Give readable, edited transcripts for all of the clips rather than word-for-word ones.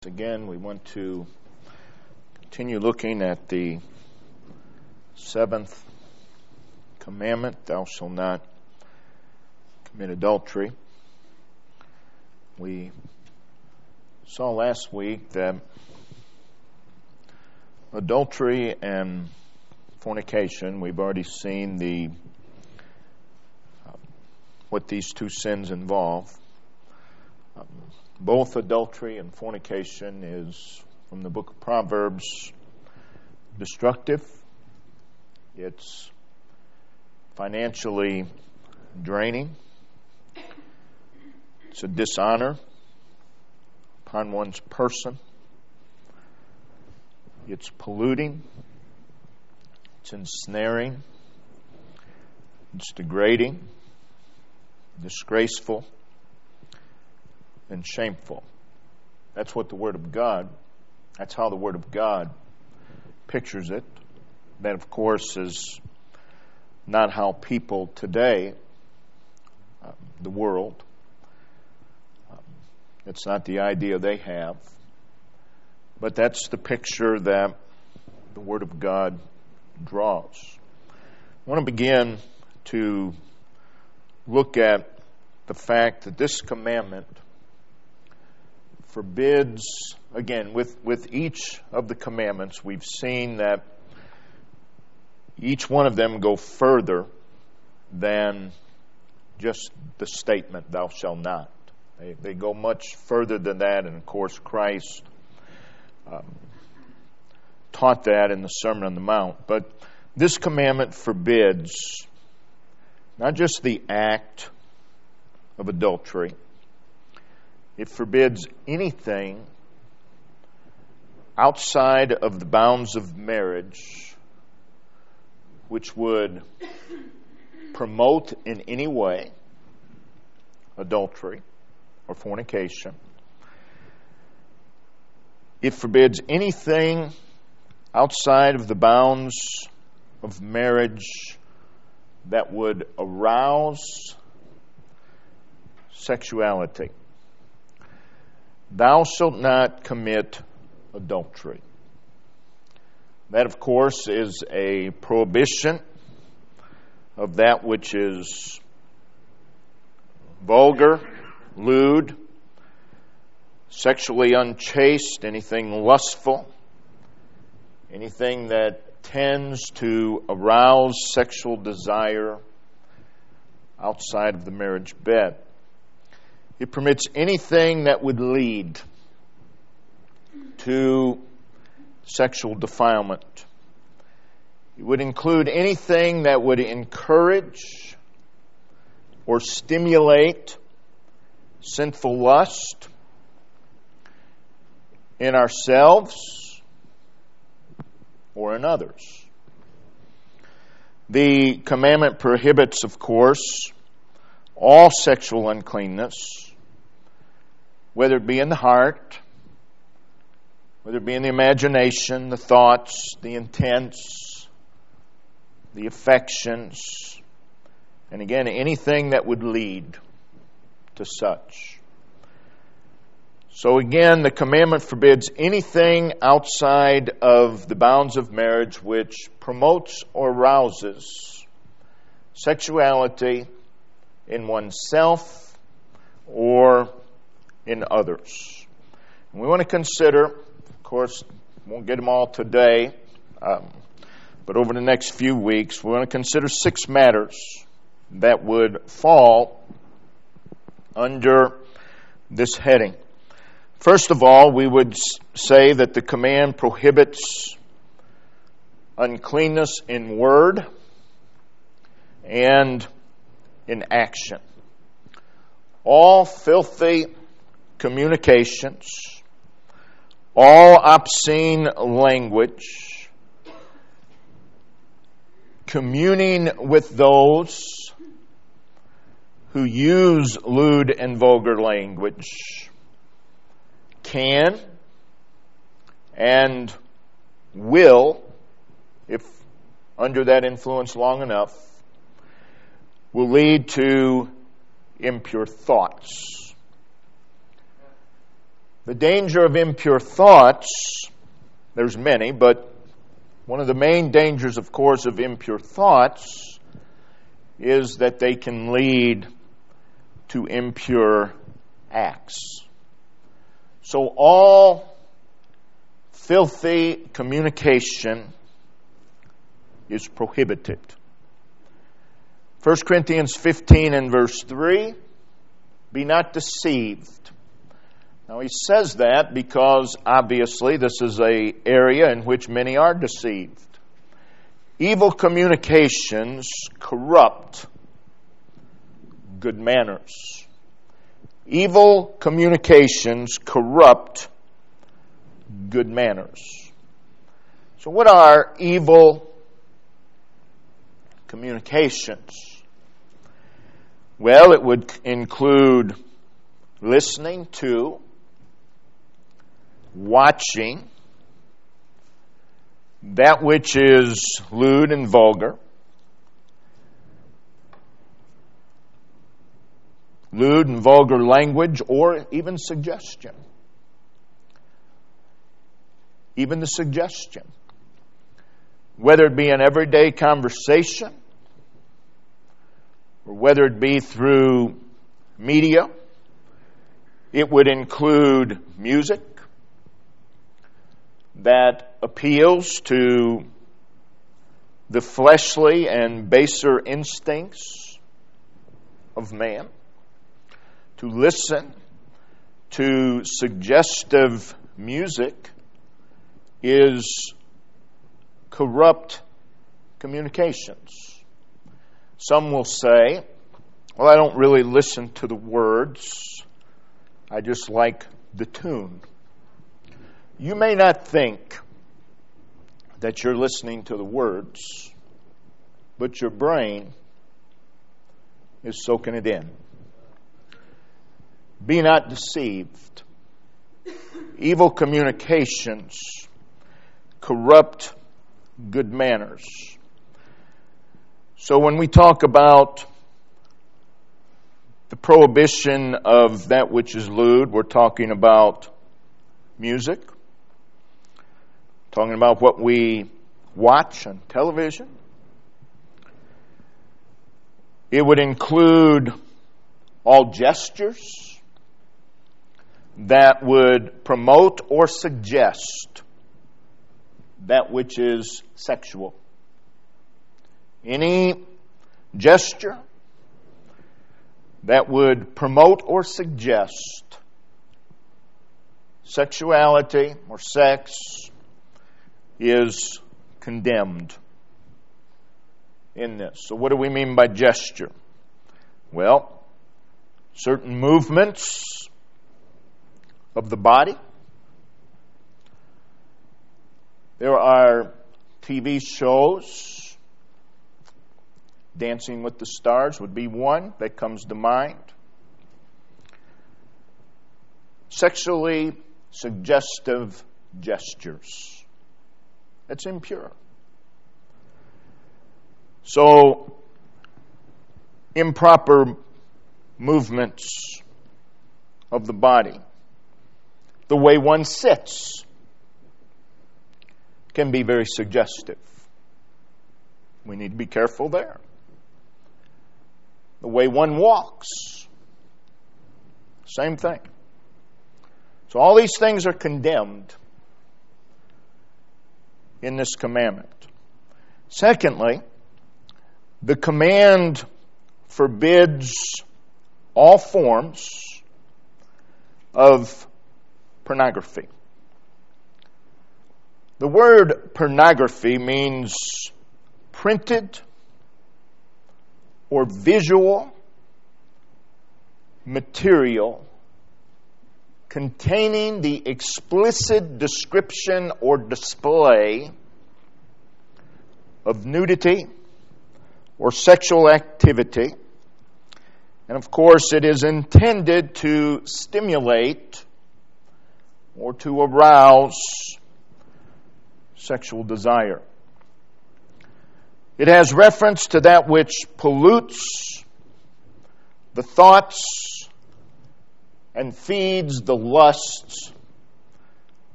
Again, we want to continue looking at the seventh commandment, thou shalt not commit adultery. We saw last week that adultery and fornication, we've already seen what these two sins involve. Both adultery and fornication is, from the book of Proverbs, destructive. It's financially draining. It's a dishonor upon one's person. It's polluting. It's ensnaring. It's degrading, disgraceful, and shameful. That's what the Word of God, that's how the Word of God pictures it. That, of course, is not how people today, the world, it's not the idea they have, but that's the picture that the Word of God draws. I want to begin to look at the fact that this commandment forbids, again, with each of the commandments, we've seen that each one of them go further than just the statement, thou shalt not. They go much further than that, and of course Christ taught that in the Sermon on the Mount. But this commandment forbids not just the act of adultery, it forbids anything outside of the bounds of marriage which would promote in any way adultery or fornication. It forbids anything outside of the bounds of marriage that would arouse sexuality. Thou shalt not commit adultery. That, of course, is a prohibition of that which is vulgar, lewd, sexually unchaste, anything lustful, anything that tends to arouse sexual desire outside of the marriage bed. It permits anything that would lead to sexual defilement. It would include anything that would encourage or stimulate sinful lust in ourselves or in others. The commandment prohibits, of course, all sexual uncleanness, whether it be in the heart, whether it be in the imagination, the thoughts, the intents, the affections, and again, anything that would lead to such. So again, the commandment forbids anything outside of the bounds of marriage which promotes or arouses sexuality in oneself or in others. And we want to consider, of course, won't get them all today, but over the next few weeks, we want to consider 6 matters that would fall under this heading. First of all, we would say that the command prohibits uncleanness in word and in action. All filthy communications, all obscene language, communing with those who use lewd and vulgar language can and will, if under that influence long enough, will lead to impure thoughts. The danger of impure thoughts, there's many, but one of the main dangers, of course, of impure thoughts is that they can lead to impure acts. So all filthy communication is prohibited. 1 Corinthians 15 and verse 3, be not deceived. Now he says that because obviously this is an area in which many are deceived. Evil communications corrupt good manners. Evil communications corrupt good manners. So what are evil communications? Well, it would include listening to, watching that which is lewd and vulgar, lewd and vulgar language, or even suggestion. Even the suggestion. Whether it be an everyday conversation, or whether it be through media, it would include music that appeals to the fleshly and baser instincts of man. To listen to suggestive music is corrupt communications. Some will say, well, I don't really listen to the words. I just like the tune. You may not think that you're listening to the words, but your brain is soaking it in. Be not deceived. Evil communications corrupt good manners. So when we talk about the prohibition of that which is lewd, we're talking about music, talking about what we watch on television. It would include all gestures that would promote or suggest that which is sexual. Any gesture that would promote or suggest sexuality or sex is condemned in this. So what do we mean by gesture? Well, certain movements of the body. There are TV shows. Dancing with the Stars would be one that comes to mind. Sexually suggestive gestures. That's impure. So, improper movements of the body, the way one sits, can be very suggestive. We need to be careful there. The way one walks, same thing. So all these things are condemned in this commandment. Secondly, the command forbids all forms of pornography. The word pornography means printed or visual material containing the explicit description or display of nudity or sexual activity. And of course, it is intended to stimulate or to arouse sexual desire. It has reference to that which pollutes the thoughts and feeds the lusts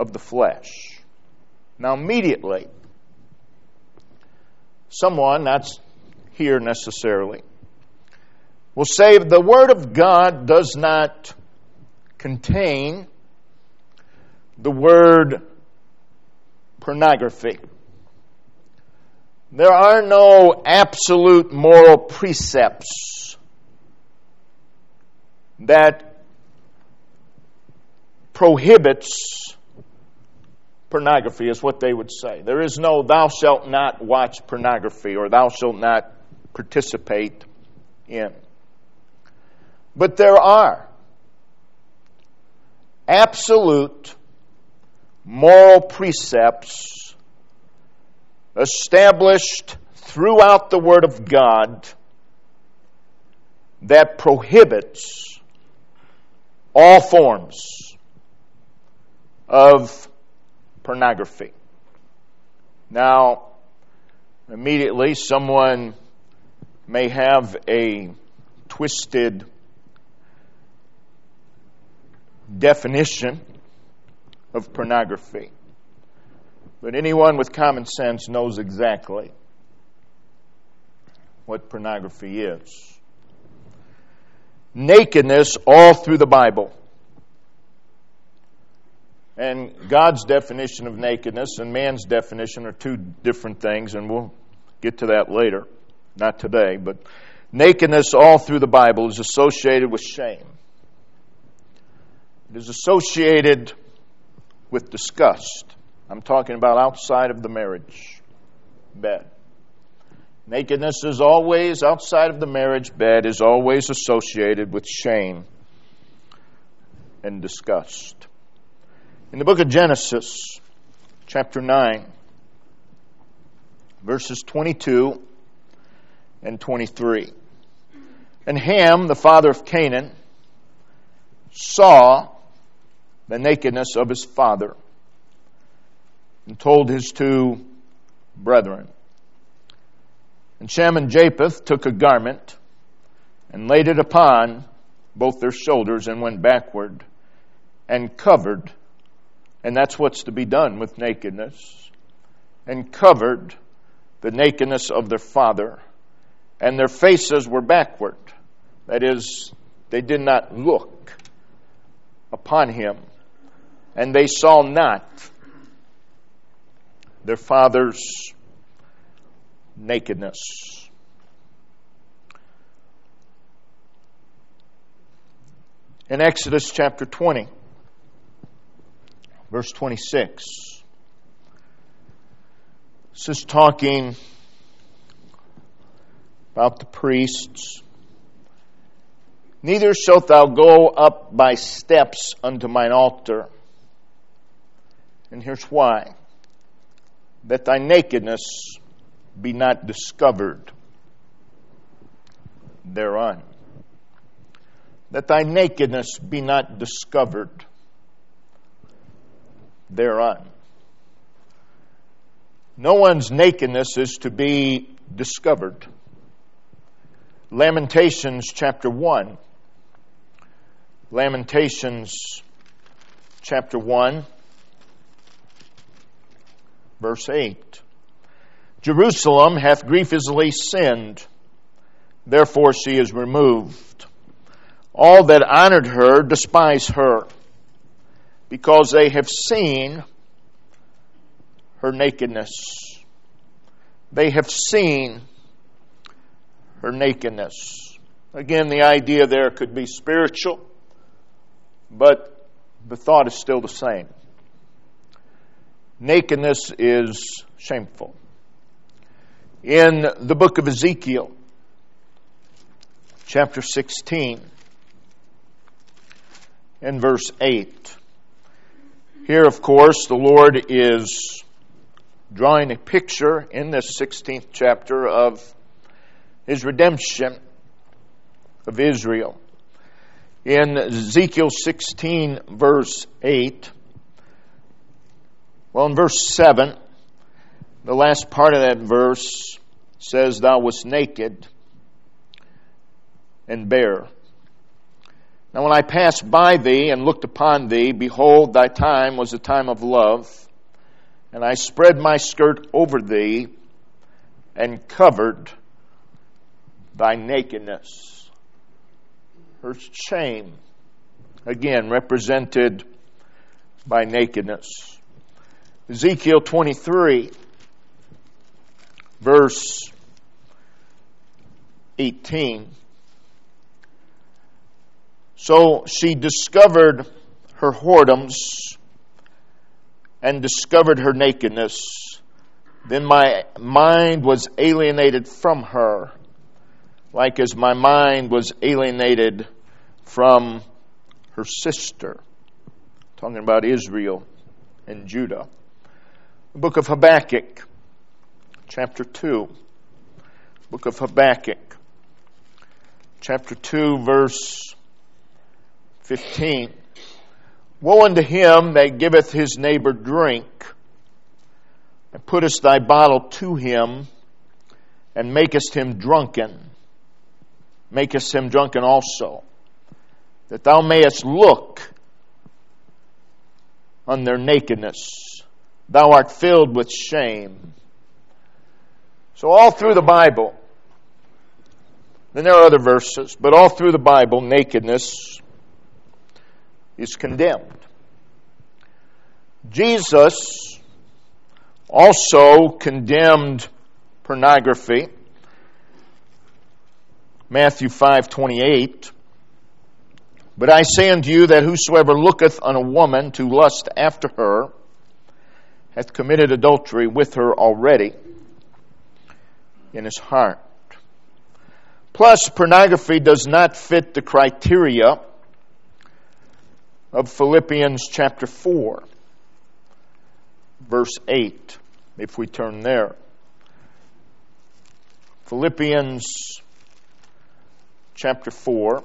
of the flesh. Now immediately, someone, not here necessarily, will say the Word of God does not contain the word pornography. There are no absolute moral precepts that prohibits pornography, is what they would say. There is no thou shalt not watch pornography or thou shalt not participate in. But there are absolute moral precepts established throughout the Word of God that prohibits all forms of pornography. Now, immediately someone may have a twisted definition of pornography. But anyone with common sense knows exactly what pornography is. Nakedness all through the Bible. And God's definition of nakedness and man's definition are two different things, and we'll get to that later. Not today, but nakedness all through the Bible is associated with shame. It is associated with disgust. I'm talking about outside of the marriage bed. Nakedness is always, outside of the marriage bed, is always associated with shame and disgust. In the book of Genesis, chapter 9, verses 22 and 23. And Ham, the father of Canaan, saw the nakedness of his father and told his two brethren. And Shem and Japheth took a garment and laid it upon both their shoulders and went backward and covered, and that's what's to be done with nakedness, and covered the nakedness of their father, and their faces were backward. That is, they did not look upon him, and they saw not their father's nakedness. In Exodus chapter 20, verse 26, this is talking about the priests. Neither shalt thou go up by steps unto mine altar. And here's why. That thy nakedness be not discovered thereon. That thy nakedness be not discovered thereon. No one's nakedness is to be discovered. Lamentations chapter 1. Lamentations chapter 1, verse 8. Jerusalem hath grievously sinned, therefore she is removed. All that honored her despise her, because they have seen her nakedness. They have seen her nakedness. Again, the idea there could be spiritual, but the thought is still the same. Nakedness is shameful. In the book of Ezekiel, chapter 16, and verse 8. Here, of course, the Lord is drawing a picture in this 16th chapter of His redemption of Israel. In Ezekiel 16, verse 8, well, in verse 7, the last part of that verse says, Thou wast naked and bare. Now when I passed by thee and looked upon thee, behold, thy time was a time of love, and I spread my skirt over thee and covered thy nakedness. Her shame, again, represented by nakedness. Ezekiel 23, verse 18. So she discovered her whoredoms and discovered her nakedness. Then my mind was alienated from her, like as my mind was alienated from her sister. Talking about Israel and Judah. The book of Habakkuk, chapter 2. Book of Habakkuk, chapter 2, verse 15. Woe unto him that giveth his neighbor drink, and puttest thy bottle to him, and makest him drunken. Makest him drunken also, that thou mayest look on their nakedness. Thou art filled with shame. So all through the Bible, then there are other verses, but all through the Bible, nakedness is condemned. Jesus also condemned pornography. Matthew 5:28. But I say unto you that whosoever looketh on a woman to lust after her hath committed adultery with her already in his heart. Plus, pornography does not fit the criteria of Philippians chapter 4, verse 8, if we turn there. Philippians chapter 4,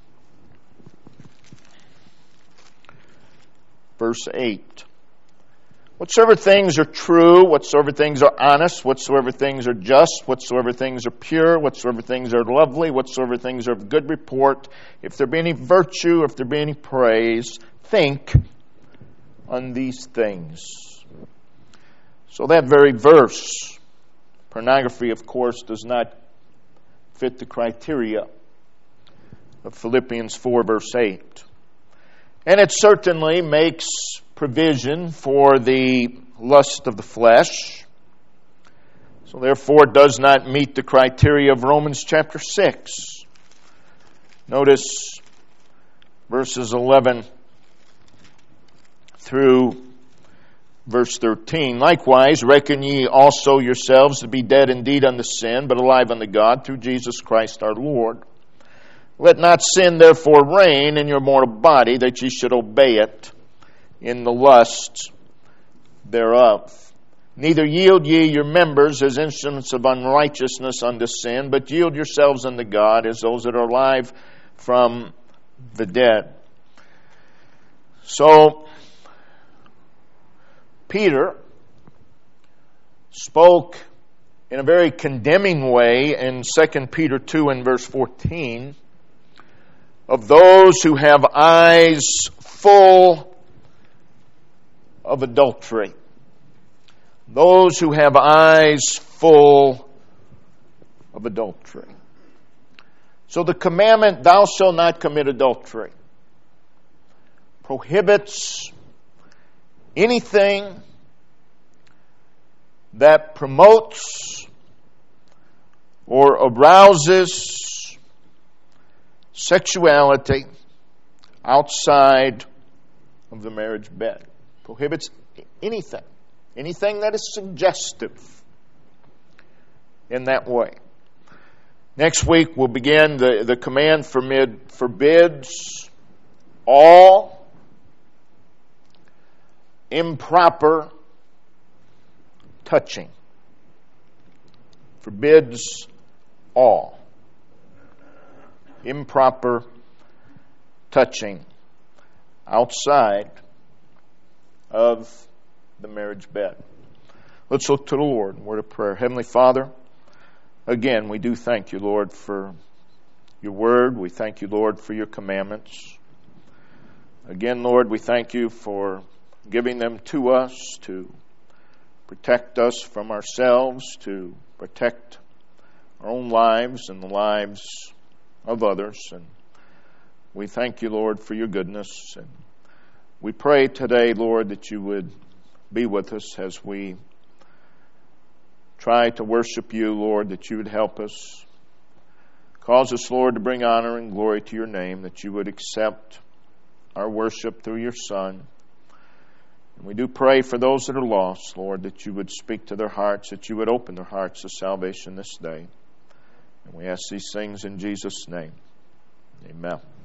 verse 8. Whatsoever things are true, whatsoever things are honest, whatsoever things are just, whatsoever things are pure, whatsoever things are lovely, whatsoever things are of good report, if there be any virtue, if there be any praise, think on these things. So that very verse, pornography, of course, does not fit the criteria of Philippians 4, verse 8. And it certainly makes provision for the lust of the flesh. So therefore it does not meet the criteria of Romans chapter 6. Notice verses 11 through verse 13. Likewise, reckon ye also yourselves to be dead indeed unto sin, but alive unto God through Jesus Christ our Lord. Let not sin therefore reign in your mortal body, that ye should obey it in the lust thereof. Neither yield ye your members as instruments of unrighteousness unto sin, but yield yourselves unto God as those that are alive from the dead. So, Peter spoke in a very condemning way in 2 Peter 2 and verse 14 of those who have eyes full of adultery. Those who have eyes full of adultery. So the commandment, thou shalt not commit adultery, prohibits anything that promotes or arouses sexuality outside of the marriage bed. Prohibits anything that is suggestive in that way. Next week we'll begin the command forbids all improper touching. Forbids all improper touching outside of the marriage bed. Let's look to the Lord. Word of prayer. Heavenly Father, again, we do thank you, Lord, for your word. We thank you, Lord, for your commandments. Again, Lord, we thank you for giving them to us to protect us from ourselves, to protect our own lives and the lives of others. And we thank you, Lord, for your goodness. And we pray today, Lord, that you would be with us as we try to worship you, Lord, that you would help us. Cause us, Lord, to bring honor and glory to your name, that you would accept our worship through your Son. And we do pray for those that are lost, Lord, that you would speak to their hearts, that you would open their hearts to salvation this day. And we ask these things in Jesus' name. Amen.